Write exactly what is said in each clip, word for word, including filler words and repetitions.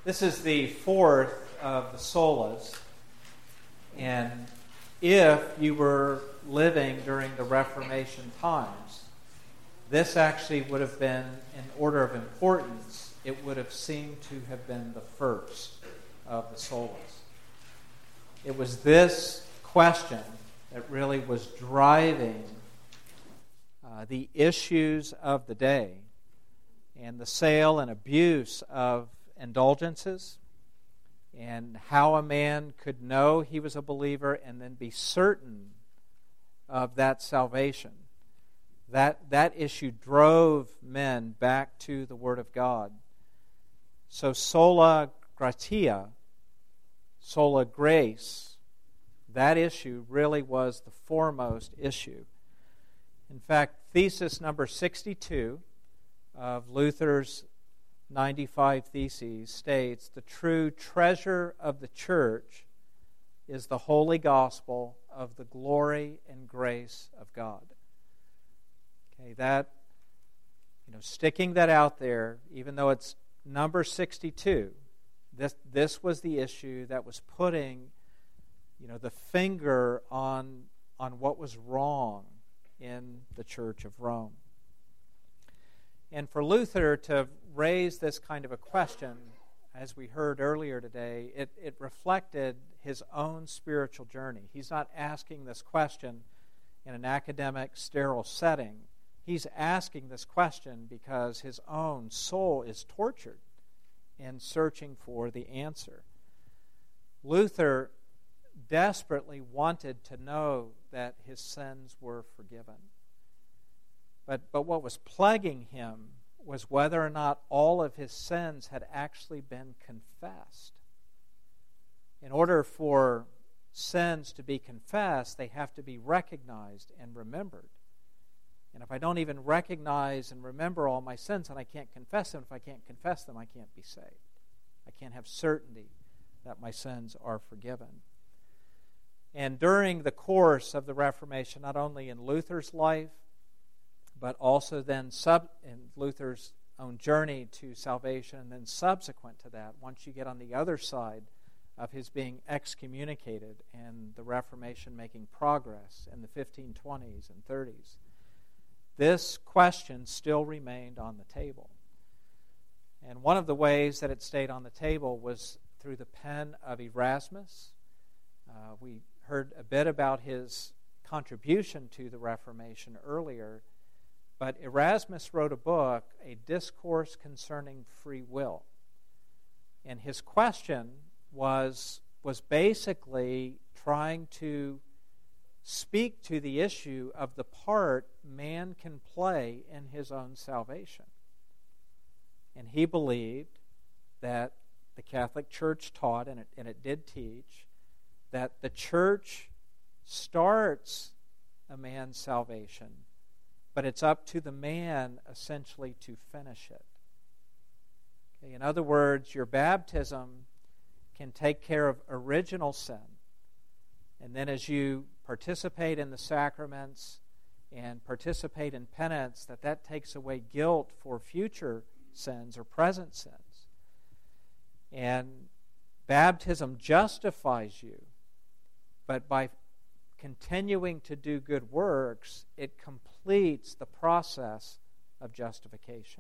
This is the fourth of the solas, and if you were living during the Reformation times, this actually would have been, in order of importance, it would have seemed to have been the first of the solas. It was this question that really was driving uh, the issues of the day and the sale and abuse of indulgences, and how a man could know he was a believer and then be certain of that salvation. That, that issue drove men back to the Word of God. So sola gratia, sola grace, that issue really was the foremost issue. In fact, thesis number sixty-two of Luther's ninety-five Theses states, the true treasure of the church is the holy gospel of the glory and grace of God. Okay, that, you know, sticking that out there, even though it's number sixty-two, this this was the issue that was putting, you know, the finger on on what was wrong in the Church of Rome. And for Luther to raise this kind of a question, as we heard earlier today, it, it reflected his own spiritual journey. He's not asking this question in an academic, sterile setting. He's asking this question because his own soul is tortured in searching for the answer. Luther desperately wanted to know that his sins were forgiven. But, but what was plaguing him was whether or not all of his sins had actually been confessed. In order for sins to be confessed, they have to be recognized and remembered. And if I don't even recognize and remember all my sins, and I can't confess them, if I can't confess them, I can't be saved. I can't have certainty that my sins are forgiven. And during the course of the Reformation, not only in Luther's life, but also then sub in Luther's own journey to salvation, and then subsequent to that, once you get on the other side of his being excommunicated and the Reformation making progress in the fifteen twenties and thirties, this question still remained on the table. And one of the ways that it stayed on the table was through the pen of Erasmus. Uh, we heard a bit about his contribution to the Reformation earlier. But Erasmus wrote a book, A Discourse Concerning Free Will. And his question was, was basically trying to speak to the issue of the part man can play in his own salvation. And he believed that the Catholic Church taught, and it, and it did teach, that the Church starts a man's salvation, but it's up to the man, essentially, to finish it. Okay, in other words, your baptism can take care of original sin. And then as you participate in the sacraments and participate in penance, that that takes away guilt for future sins or present sins. And baptism justifies you, but by continuing to do good works, it completes the process of justification.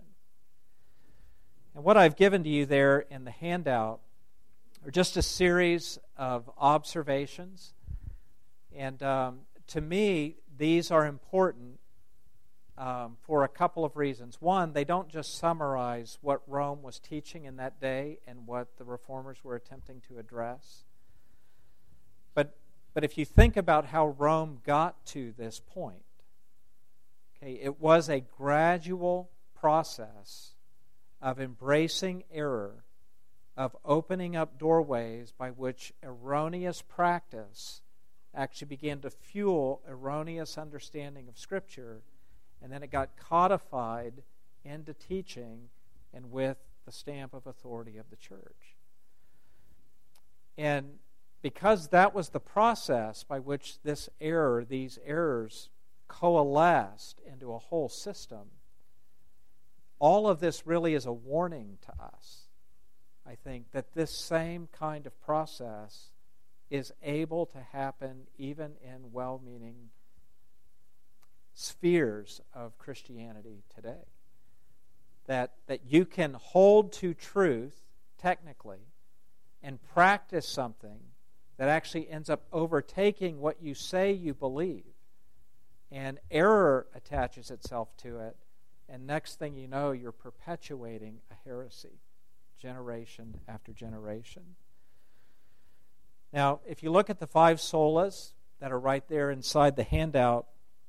And what I've given to you there in the handout are just a series of observations. And um, to me, these are important um, for a couple of reasons. One, they don't just summarize what Rome was teaching in that day and what the Reformers were attempting to address. But But if you think about how Rome got to this point, okay, it was a gradual process of embracing error, of opening up doorways by which erroneous practice actually began to fuel erroneous understanding of Scripture, and then it got codified into teaching and with the stamp of authority of the Church. And because that was the process by which this error, these errors coalesced into a whole system, all of this really is a warning to us I think, that this same kind of process is able to happen even in well-meaning spheres of Christianity today. That, that you can hold to truth technically and practice something that actually ends up overtaking what you say you believe, and error attaches itself to it, and next thing you know, you're perpetuating a heresy generation after generation. Now, if you look at the five solas that are right there inside the handout,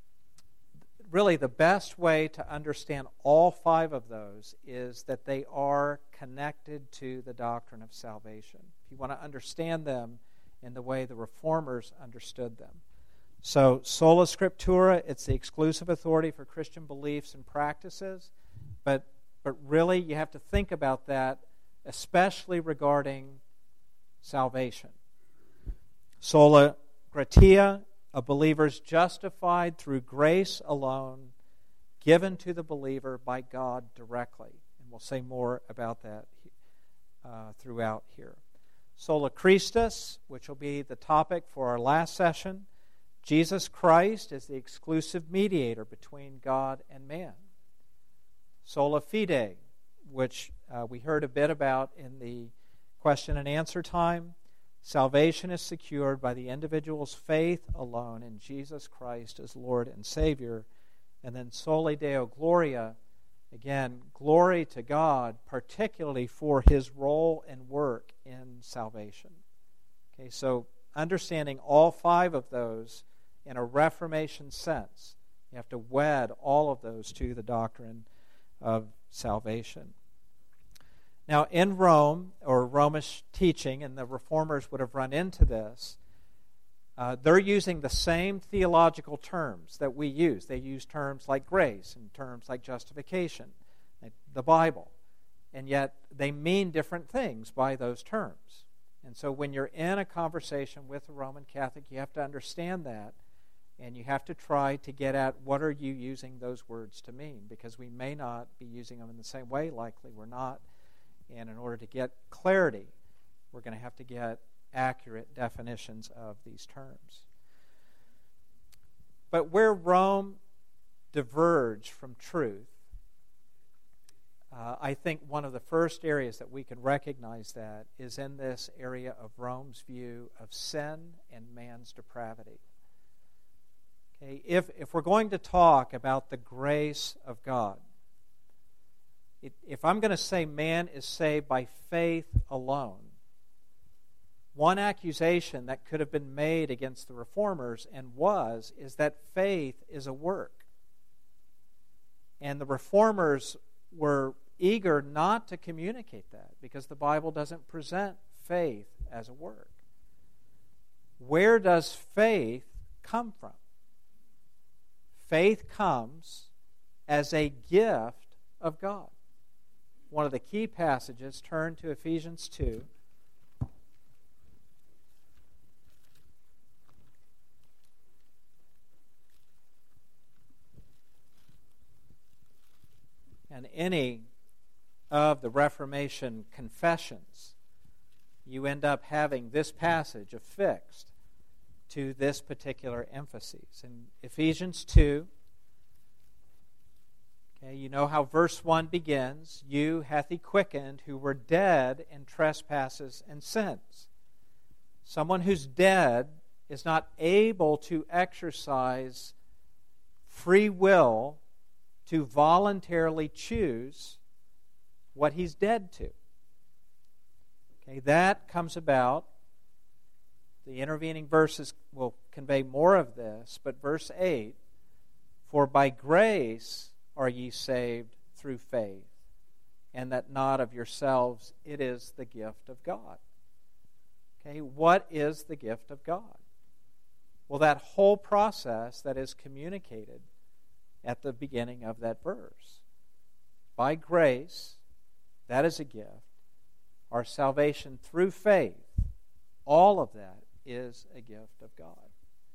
really the best way to understand all five of those is that they are connected to the doctrine of salvation. If you want to understand them in the way the Reformers understood them. So, sola scriptura, it's the exclusive authority for Christian beliefs and practices, but, but really you have to think about that, especially regarding salvation. Sola gratia, a believer's justified through grace alone, given to the believer by God directly. And we'll say more about that uh, throughout here. Sola Christus, which will be the topic for our last session. Jesus Christ is the exclusive mediator between God and man. Sola Fide, which uh, we heard a bit about in the question and answer time. Salvation is secured by the individual's faith alone in Jesus Christ as Lord and Savior. And then Soli Deo Gloria, again, glory to God, particularly for His role and work in salvation. Okay, so understanding all five of those in a Reformation sense, you have to wed all of those to the doctrine of salvation. Now, in Rome, or Romish teaching, and the Reformers would have run into this, uh, they're using the same theological terms that we use. They use terms like grace and terms like justification, like the Bible, and yet they mean different things by those terms. And so when you're in a conversation with a Roman Catholic, you have to understand that, and you have to try to get at what are you using those words to mean, because we may not be using them in the same way, likely we're not. And in order to get clarity, we're going to have to get accurate definitions of these terms. But where Rome diverged from truth, uh, I think one of the first areas that we can recognize that is in this area of Rome's view of sin and man's depravity. Okay, if, if we're going to talk about the grace of God, if I'm going to say man is saved by faith alone, one accusation that could have been made against the Reformers, and was, is that faith is a work. And the Reformers were eager not to communicate that, because the Bible doesn't present faith as a work. Where does faith come from? Faith comes as a gift of God. One of the key passages, turn to Ephesians two. And any of the Reformation confessions, you end up having this passage affixed to this particular emphasis. In Ephesians two, okay, you know how verse one begins. You hath he quickened who were dead in trespasses and sins. Someone who's dead is not able to exercise free will to voluntarily choose what he's dead to. Okay, that comes about. The intervening verses will convey more of this, but verse eight, for by grace are ye saved through faith, and that not of yourselves, it is the gift of God. Okay, what is the gift of God? Well, that whole process that is communicated at the beginning of that verse. By grace, that is a gift. Our salvation through faith, all of that is a gift of God.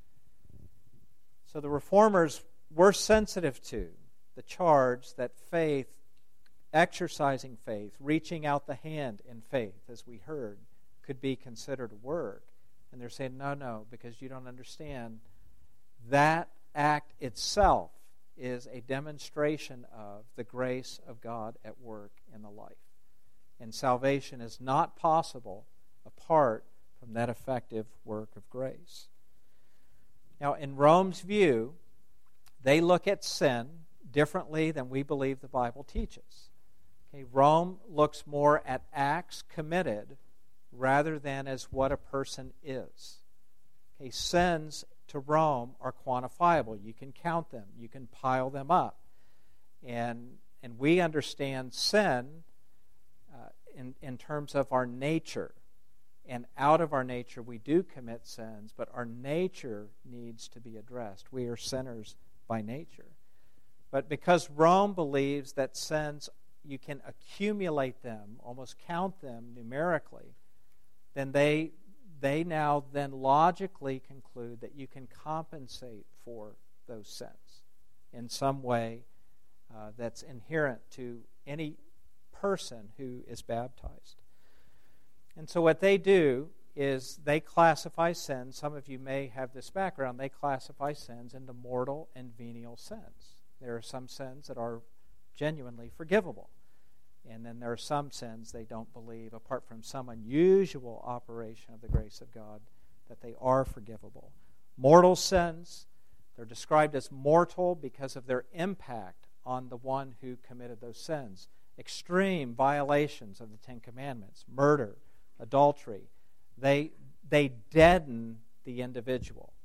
So the Reformers were sensitive to the charge that faith exercising faith, reaching out the hand in faith, as we heard, could be considered work. And they're saying, no, no, because you don't understand. That act itself is a demonstration of the grace of God at work in the life. And salvation is not possible apart from that effective work of grace. Now, in Rome's view, they look at sin differently than we believe the Bible teaches. Okay, Rome looks more at acts committed rather than as what a person is. Okay, sins to Rome are quantifiable. You can count them. You can pile them up. And, and we understand sin uh, in, in terms of our nature. And out of our nature, we do commit sins, but our nature needs to be addressed. We are sinners by nature. But because Rome believes that sins, you can accumulate them, almost count them numerically, then they they now then logically conclude that you can compensate for those sins in some way uh, that's inherent to any person who is baptized. And so what they do is they classify sins. Some of you may have this background. They classify sins into mortal and venial sins. There are some sins that are genuinely forgivable. And then there are some sins they don't believe, apart from some unusual operation of the grace of God, that they are forgivable. Mortal sins, they're described as mortal because of their impact on the one who committed those sins. Extreme violations of the Ten Commandments, murder, adultery, they, they deaden the individual.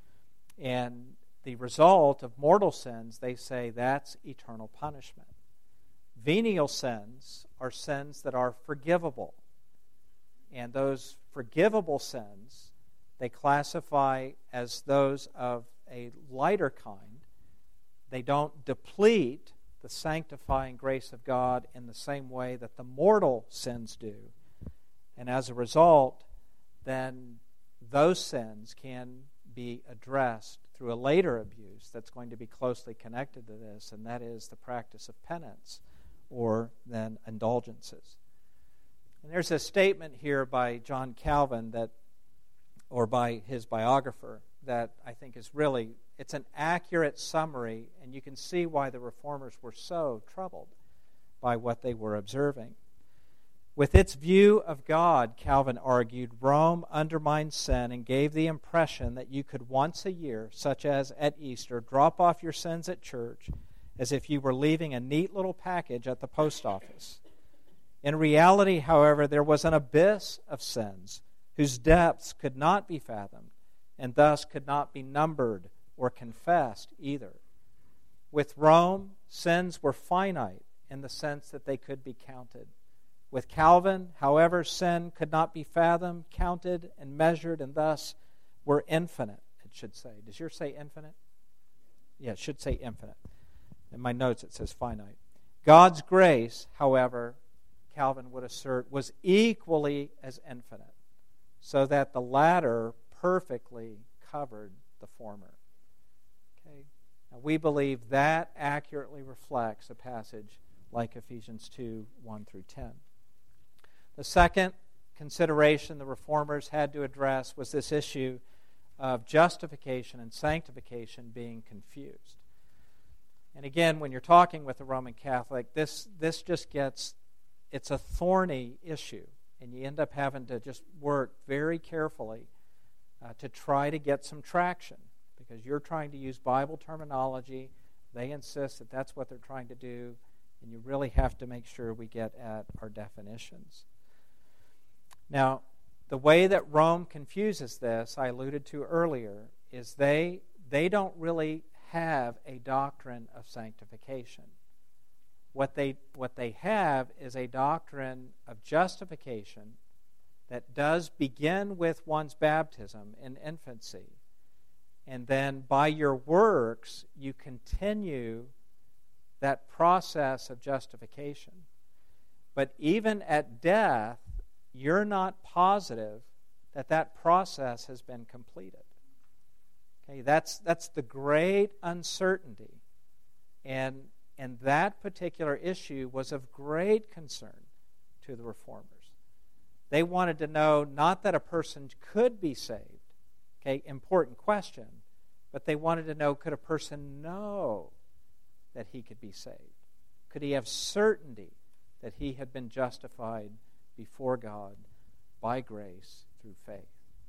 And the result of mortal sins, they say, that's eternal punishment. Venial sins are sins that are forgivable. And those forgivable sins, they classify as those of a lighter kind. They don't deplete the sanctifying grace of God in the same way that the mortal sins do. And as a result, then those sins can be addressed through a later abuse that's going to be closely connected to this, and that is the practice of penance, or then indulgences. And there's a statement here by John Calvin that, or by his biographer, that I think is really, it's an accurate summary, and you can see why the Reformers were so troubled by what they were observing. With its view of God, Calvin argued, Rome undermined sin and gave the impression that you could once a year, such as at Easter, drop off your sins at church as if you were leaving a neat little package at the post office. In reality, however, there was an abyss of sins whose depths could not be fathomed and thus could not be numbered or confessed either. With Rome, sins were finite in the sense that they could be counted. With Calvin, however, sin could not be fathomed, counted, and measured, and thus were infinite, it should say. Does yours say infinite? Yeah, it should say infinite. In my notes it says finite. God's grace, however, Calvin would assert, was equally as infinite, so that the latter perfectly covered the former. Okay? Now we believe that accurately reflects a passage like Ephesians two, one through ten. The second consideration the Reformers had to address was this issue of justification and sanctification being confused. And again, when you're talking with a Roman Catholic, this this just gets, it's a thorny issue. And you end up having to just work very carefully uh, to try to get some traction. Because you're trying to use Bible terminology. They insist that that's what they're trying to do. And you really have to make sure we get at our definitions. Now, the way that Rome confuses this, I alluded to earlier, is they they don't really have a doctrine of sanctification. What they what they have is a doctrine of justification that does begin with one's baptism in infancy. And then by your works, you continue that process of justification. But even at death, you're not positive that that process has been completed. Okay, that's that's the great uncertainty. And And that particular issue was of great concern to the reformers. They wanted to know not that a person could be saved, okay, important question, but they wanted to know, could a person know that he could be saved? Could he have certainty that he had been justified before God by grace through faith?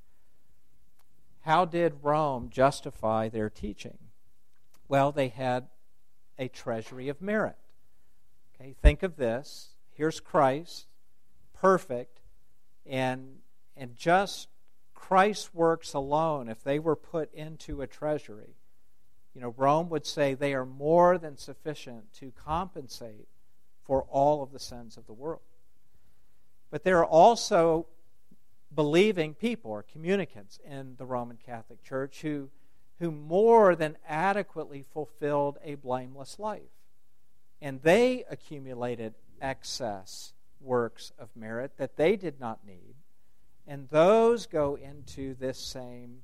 How did Rome justify their teaching? Well, they had a treasury of merit. Okay, think of this. Here's Christ, perfect, and and just Christ's works alone, if they were put into a treasury, you know, Rome would say they are more than sufficient to compensate for all of the sins of the world. But there are also believing people or communicants in the Roman Catholic Church who, who more than adequately fulfilled a blameless life. And they accumulated excess works of merit that they did not need. And those go into this same,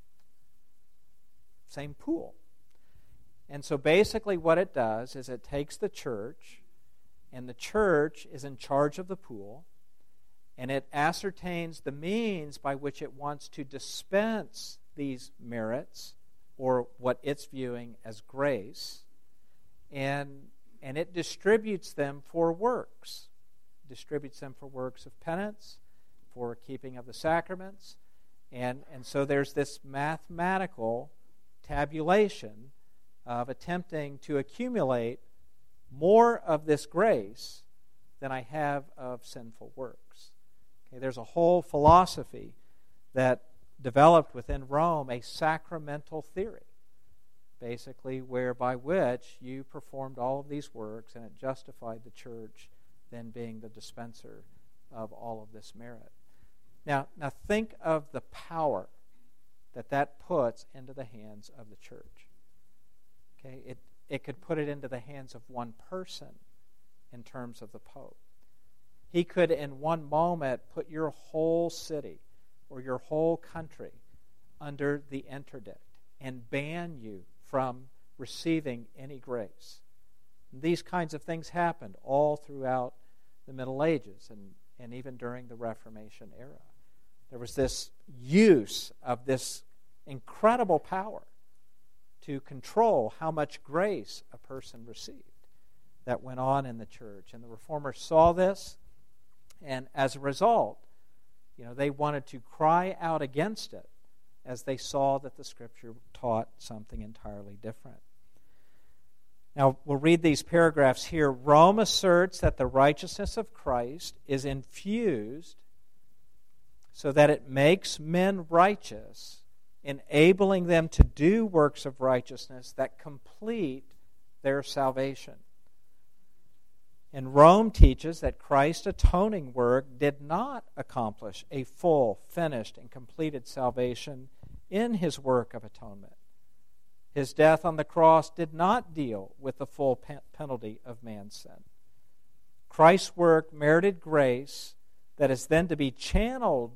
same pool. And so basically what it does is it takes the church, and the church is in charge of the pool, and it ascertains the means by which it wants to dispense these merits, or what it's viewing as grace, and, and it distributes them for works. Distributes them for works of penance, for keeping of the sacraments, and, and so there's this mathematical tabulation of attempting to accumulate more of this grace than I have of sinful works. Okay, there's a whole philosophy that developed within Rome, a sacramental theory, basically whereby which you performed all of these works and it justified the church then being the dispenser of all of this merit. Now, now think of the power that that puts into the hands of the church. Okay, it, it could put it into the hands of one person in terms of the Pope. He could, in one moment, put your whole city or your whole country under the interdict and ban you from receiving any grace. And these kinds of things happened all throughout the Middle Ages and, and even during the Reformation era. There was this use of this incredible power to control how much grace a person received that went on in the church. And the Reformers saw this, and as a result, you know, they wanted to cry out against it as they saw that the Scripture taught something entirely different. Now, we'll read these paragraphs here. Rome asserts that the righteousness of Christ is infused so that it makes men righteous, enabling them to do works of righteousness that complete their salvation. And Rome teaches that Christ's atoning work did not accomplish a full, finished, and completed salvation in his work of atonement. His death on the cross did not deal with the full pe- penalty of man's sin. Christ's work merited grace that is then to be channeled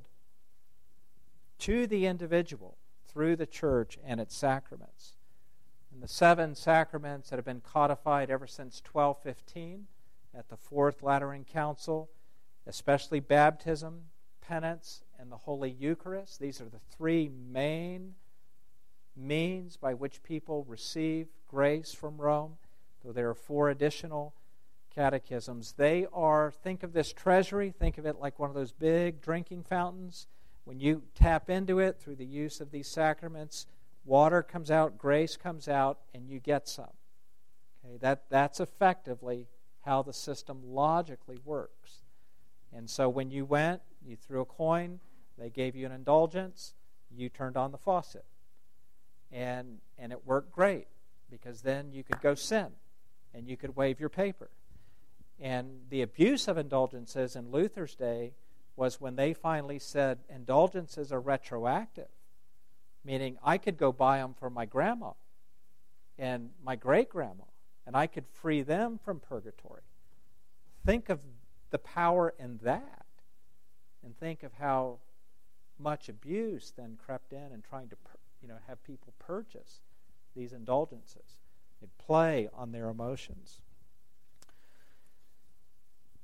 to the individual through the church and its sacraments. And the seven sacraments that have been codified ever since twelve fifteen at the Fourth Lateran Council, especially baptism, penance, and the Holy Eucharist. These are the three main means by which people receive grace from Rome, though there are four additional catechisms. They are, think of this treasury, think of it like one of those big drinking fountains. When you tap into it through the use of these sacraments, water comes out, grace comes out, and you get some. Okay, that, that's effectively how the system logically works. And so when you went, you threw a coin, they gave you an indulgence, you turned on the faucet. And and it worked great, because then you could go sin, and you could waive your paper. And the abuse of indulgences in Luther's day was when they finally said indulgences are retroactive, meaning I could go buy them for my grandma and my great-grandma, and I could free them from purgatory. Think of the power in that, and think of how much abuse then crept in and trying to you know, have people purchase these indulgences. It play on their emotions.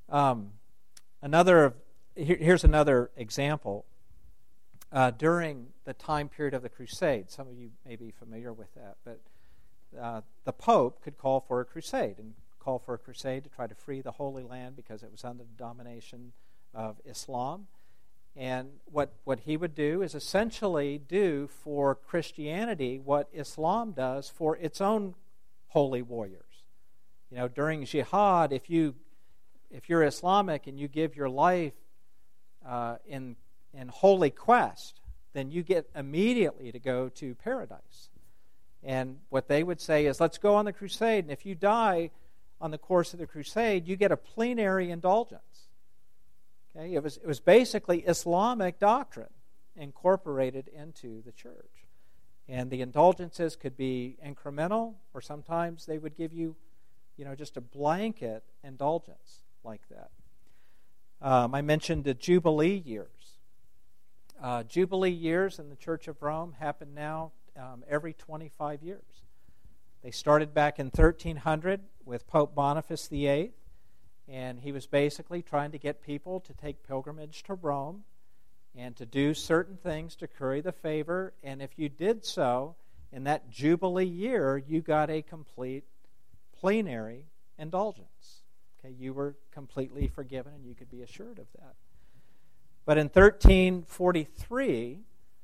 Um, another here, here's another example. Uh, during the time period of the Crusade, some of you may be familiar with that, but uh, the Pope could call for a crusade and call for a crusade to try to free the Holy Land because it was under the domination of Islam. And what, what he would do is essentially do for Christianity what Islam does for its own holy warriors. You know, during jihad, if you if you're Islamic and you give your life uh, in in holy quest, then you get immediately to go to paradise. And what they would say is, let's go on the crusade, and if you die on the course of the crusade, you get a plenary indulgence. Okay, it was it was basically Islamic doctrine incorporated into the church. And the indulgences could be incremental, or sometimes they would give you, you know, just a blanket indulgence like that. Um, I mentioned the Jubilee years. Uh, Jubilee years in the Church of Rome happen now um, every twenty-five years. They started back in thirteen hundred with Pope Boniface the eighth, and he was basically trying to get people to take pilgrimage to Rome and to do certain things to curry the favor. And if you did so, in that Jubilee year, you got a complete plenary indulgence. Okay, you were completely forgiven, and you could be assured of that. But in thirteen forty-three,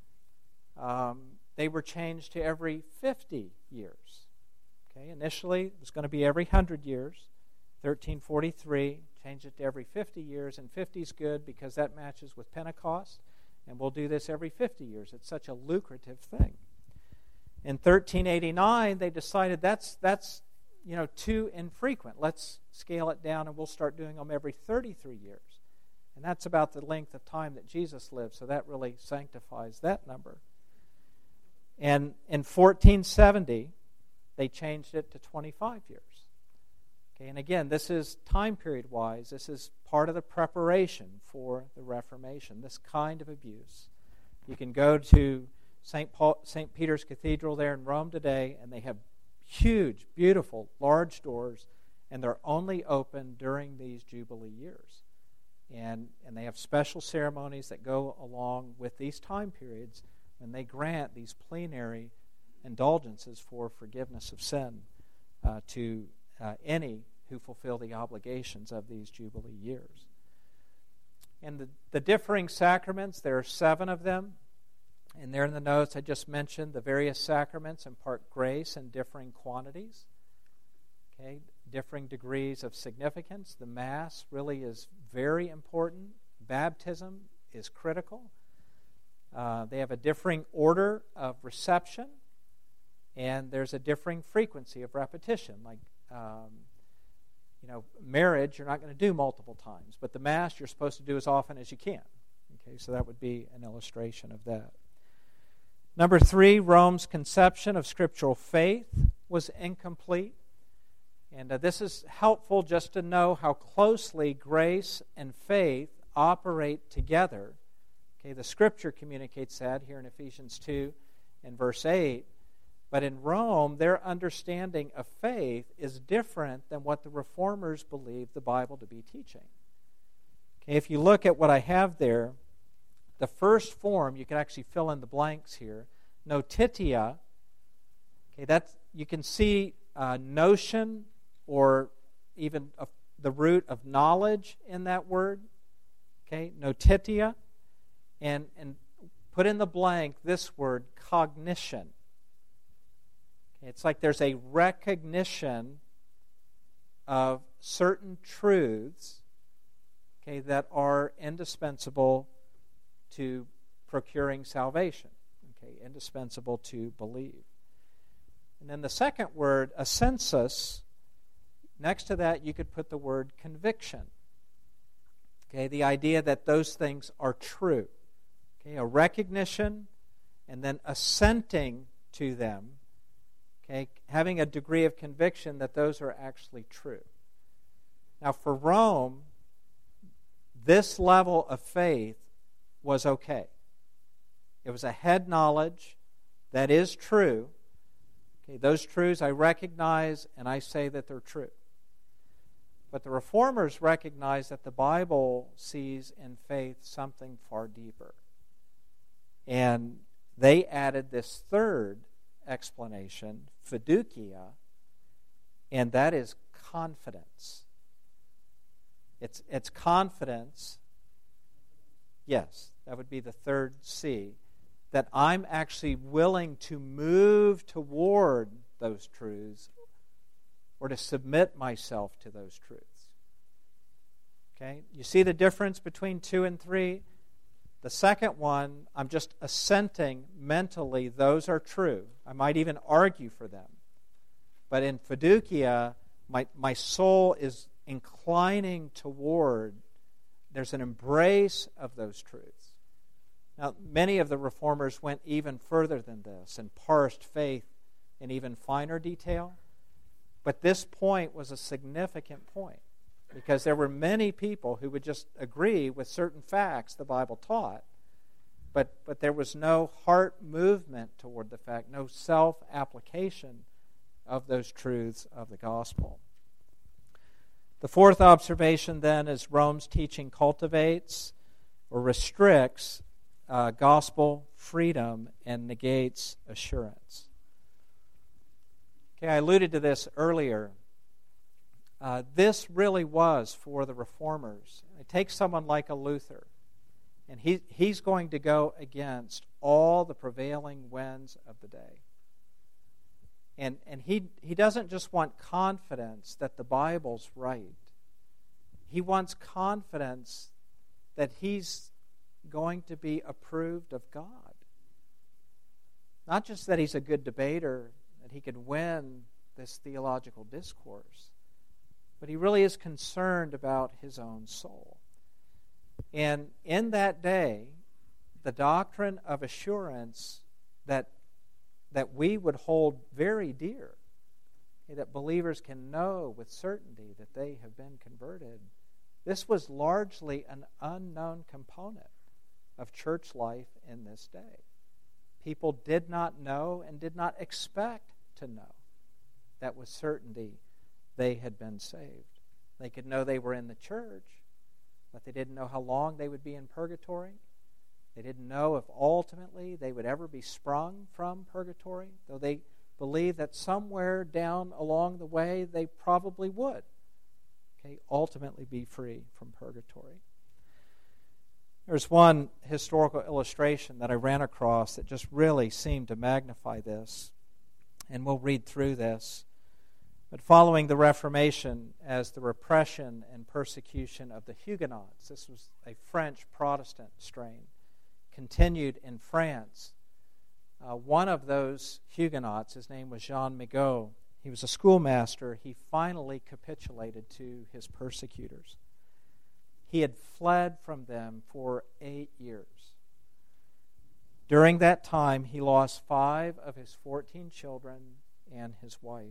um, they were changed to every fifty years. Okay, initially, it was going to be every one hundred years. thirteen forty-three, changed it to every fifty years, and fifty is good because that matches with Pentecost, and we'll do this every fifty years. It's such a lucrative thing. In thirteen eighty-nine, they decided that's that's you know too infrequent. Let's scale it down, and we'll start doing them every thirty-three years. And that's about the length of time that Jesus lived, so that really sanctifies that number. And in fourteen seventy, they changed it to twenty-five years. Okay, and again, this is time period-wise. This is part of the preparation for the Reformation, this kind of abuse. You can go to Saint Paul, Saint Peter's Cathedral there in Rome today, and they have huge, beautiful, large doors, and they're only open during these Jubilee years. And, and they have special ceremonies that go along with these time periods when they grant these plenary indulgences for forgiveness of sin uh, to uh, any who fulfill the obligations of these Jubilee years. And the, the differing sacraments, there are seven of them. And there in the notes I just mentioned the various sacraments impart grace in differing quantities. Okay, differing degrees of significance. The Mass really is very important. Baptism is critical. Uh, they have a differing order of reception, and there's a differing frequency of repetition. Like, um, you know, marriage you're not going to do multiple times, but the Mass you're supposed to do as often as you can. Okay, so that would be an illustration of that. Number three, Rome's conception of scriptural faith was incomplete. And uh, this is helpful just to know how closely grace and faith operate together. Okay, the Scripture communicates that here in Ephesians two and verse eight. But in Rome, their understanding of faith is different than what the Reformers believed the Bible to be teaching. Okay, if you look at what I have there, the first form, you can actually fill in the blanks here, notitia. Okay, that's, you can see uh, notion, or even a, the root of knowledge in that word. Okay, notitia. And, and put in the blank this word, cognition. Okay, it's like there's a recognition of certain truths, okay, that are indispensable to procuring salvation. Okay, indispensable to believe. And then the second word, assensus. Next to that, you could put the word conviction. Okay, the idea that those things are true. Okay, a recognition and then assenting to them. Okay, having a degree of conviction that those are actually true. Now, for Rome, this level of faith was okay. It was a head knowledge that is true. Okay, those truths I recognize and I say that they're true. But the Reformers recognized that the Bible sees in faith something far deeper. And they added this third explanation, fiducia, and that is confidence. It's, it's confidence, yes, that would be the third C, that I'm actually willing to move toward those truths or to submit myself to those truths. Okay? You see the difference between two and three? The second one, I'm just assenting mentally, those are true. I might even argue for them. But in fiducia, my, my soul is inclining toward, there's an embrace of those truths. Now, many of the Reformers went even further than this and parsed faith in even finer detail. But this point was a significant point because there were many people who would just agree with certain facts the Bible taught, but, but there was no heart movement toward the fact, no self-application of those truths of the gospel. The fourth observation then is Rome's teaching cultivates or restricts uh, gospel freedom and negates assurance. Okay, I alluded to this earlier. Uh, this really was for the Reformers. It takes someone like a Luther, and he, he's going to go against all the prevailing winds of the day. And, and he, he doesn't just want confidence that the Bible's right. He wants confidence that he's going to be approved of God. Not just that he's a good debater, that he could win this theological discourse, but he really is concerned about his own soul. And in that day, the doctrine of assurance that, that we would hold very dear, that believers can know with certainty that they have been converted, this was largely an unknown component of church life in this day. People did not know and did not expect to know that with certainty they had been saved. They could know they were in the church, but they didn't know how long they would be in purgatory. They didn't know if ultimately they would ever be sprung from purgatory, though they believed that somewhere down along the way they probably would, okay, ultimately be free from purgatory. There's one historical illustration that I ran across that just really seemed to magnify this, and we'll read through this. But following the Reformation, as the repression and persecution of the Huguenots, this was a French Protestant strain, continued in France. Uh, one of those Huguenots, his name was Jean Migaud, he was a schoolmaster, he finally capitulated to his persecutors. He had fled from them for eight years. During that time, he lost five of his fourteen children and his wife.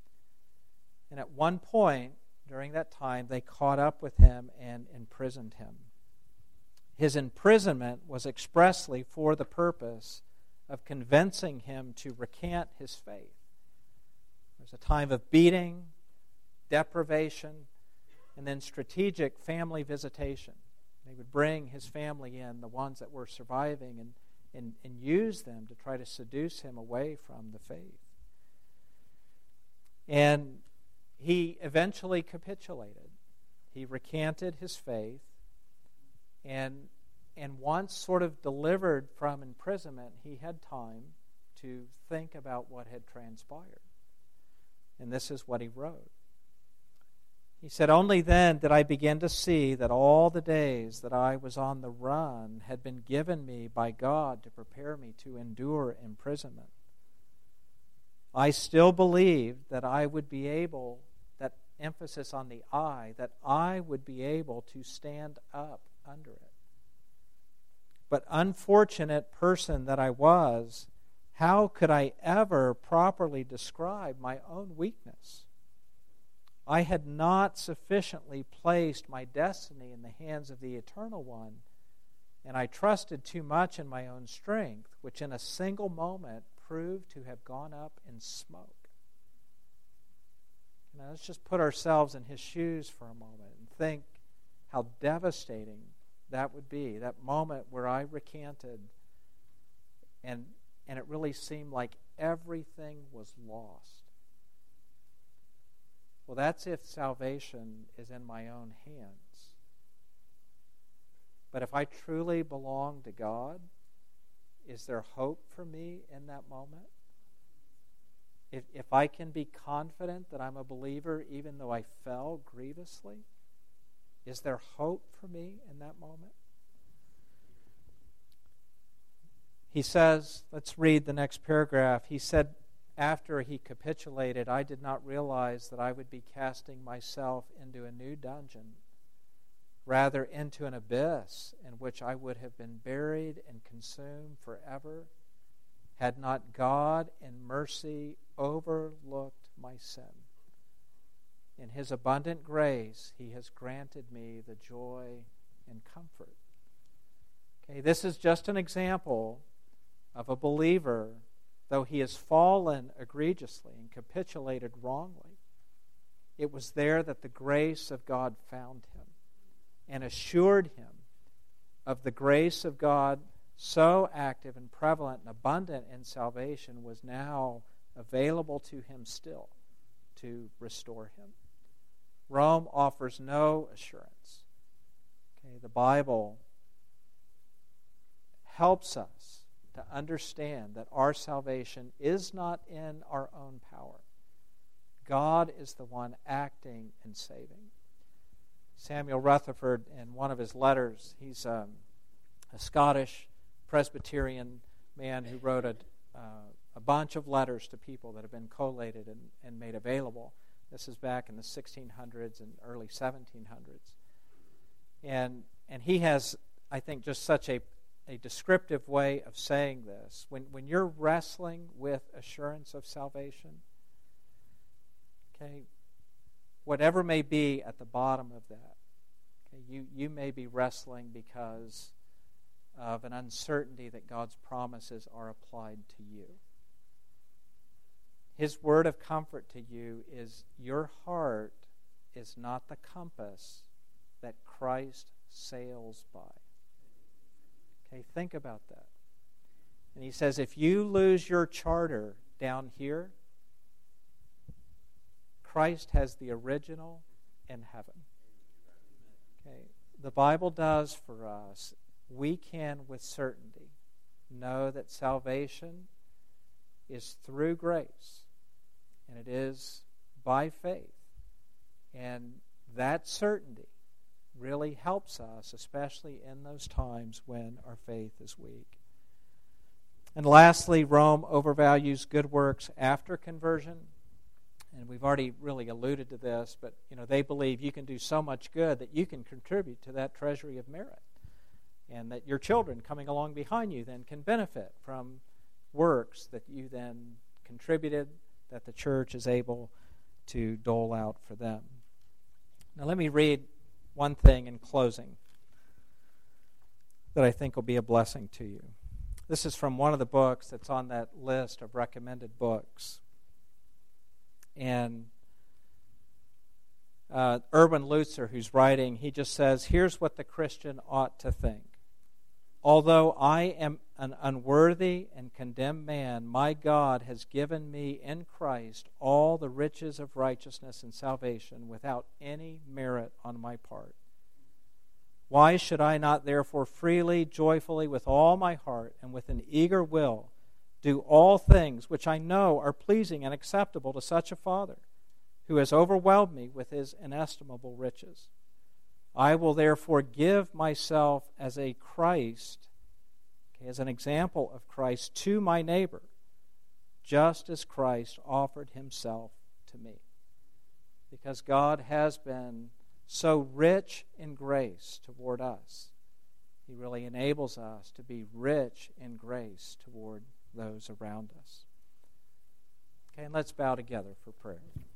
And at one point, during that time, they caught up with him and imprisoned him. His imprisonment was expressly for the purpose of convincing him to recant his faith. There was a time of beating, deprivation, and then strategic family visitation. They would bring his family in, the ones that were surviving, and, and, and use them to try to seduce him away from the faith. And he eventually capitulated. He recanted his faith, and, and once sort of delivered from imprisonment, he had time to think about what had transpired. And this is what he wrote. He said, "Only then did I begin to see that all the days that I was on the run had been given me by God to prepare me to endure imprisonment. I still believed that I would be able, that emphasis on the I, that I would be able to stand up under it. But unfortunate person that I was, how could I ever properly describe my own weakness? I had not sufficiently placed my destiny in the hands of the Eternal One, and I trusted too much in my own strength, which in a single moment proved to have gone up in smoke." Now, let's just put ourselves in his shoes for a moment and think how devastating that would be. That moment where I recanted and, and it really seemed like everything was lost. Well, that's if salvation is in my own hands. But if I truly belong to God, is there hope for me in that moment? If, if I can be confident that I'm a believer even though I fell grievously, is there hope for me in that moment? He says, let's read the next paragraph. He said, after he capitulated, I did not realize that I would be casting myself into a new dungeon, rather into an abyss in which I would have been buried and consumed forever, had not God in mercy overlooked my sin. In his abundant grace, he has granted me the joy and comfort. Okay, this is just an example of a believer, though he has fallen egregiously and capitulated wrongly. It was there that the grace of God found him and assured him of the grace of God, so active and prevalent and abundant in salvation, was now available to him still to restore him. Rome offers no assurance. Okay, the Bible helps us to understand that our salvation is not in our own power. God is the one acting and saving. Samuel Rutherford, in one of his letters, he's um, a Scottish Presbyterian man who wrote a, uh, a bunch of letters to people that have been collated and, and made available. This is back in the sixteen hundreds and early seventeen hundreds. And, and he has, I think, just such a a descriptive way of saying this. When, when you're wrestling with assurance of salvation, okay, whatever may be at the bottom of that, okay, you, you may be wrestling because of an uncertainty that God's promises are applied to you. His word of comfort to you is your heart is not the compass that Christ sails by. Okay, think about that. And he says, if you lose your charter down here, Christ has the original in heaven. Okay, the Bible does for us, we can with certainty know that salvation is through grace, and it is by faith. And that certainty really helps us, especially in those times when our faith is weak. And lastly, Rome overvalues good works after conversion. And we've already really alluded to this, but you know, they believe you can do so much good that you can contribute to that treasury of merit, and that your children coming along behind you then can benefit from works that you then contributed, that the church is able to dole out for them. Now let me read one thing in closing that I think will be a blessing to you. This is from one of the books that's on that list of recommended books. And uh, Erwin Lutzer, who's writing, he just says, here's what the Christian ought to think. Although I am an unworthy and condemned man, my God has given me in Christ all the riches of righteousness and salvation without any merit on my part. Why should I not therefore freely, joyfully, with all my heart, and with an eager will, do all things which I know are pleasing and acceptable to such a Father, who has overwhelmed me with his inestimable riches? I will therefore give myself as a Christ, okay, as an example of Christ to my neighbor, just as Christ offered himself to me. Because God has been so rich in grace toward us, he really enables us to be rich in grace toward those around us. Okay, and let's bow together for prayer.